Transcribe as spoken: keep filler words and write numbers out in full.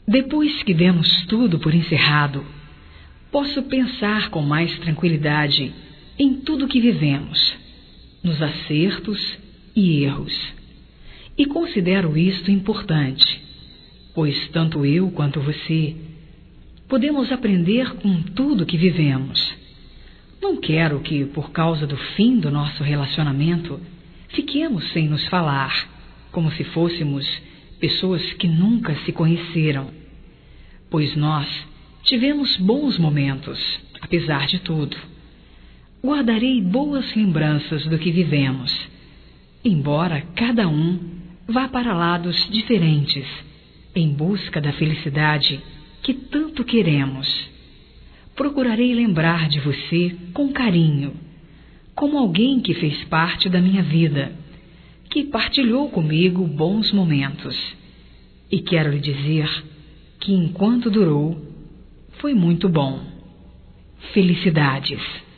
Depois que demos tudo por encerrado, posso pensar com mais tranquilidade em tudo que vivemos, nos acertos e erros. E considero isto importante, pois tanto eu quanto você podemos aprender com tudo que vivemos. Não quero que, por causa do fim do nosso relacionamento, fiquemos sem nos falar, como se fôssemos pessoas que nunca se conheceram, pois nós tivemos bons momentos, apesar de tudo. Guardarei boas lembranças do que vivemos, embora cada um vá para lados diferentes, em busca da felicidade que tanto queremos. Procurarei lembrar de você com carinho, como alguém que fez parte da minha vida, que partilhou comigo bons momentos. E quero lhe dizer que enquanto durou, foi muito bom. Felicidades!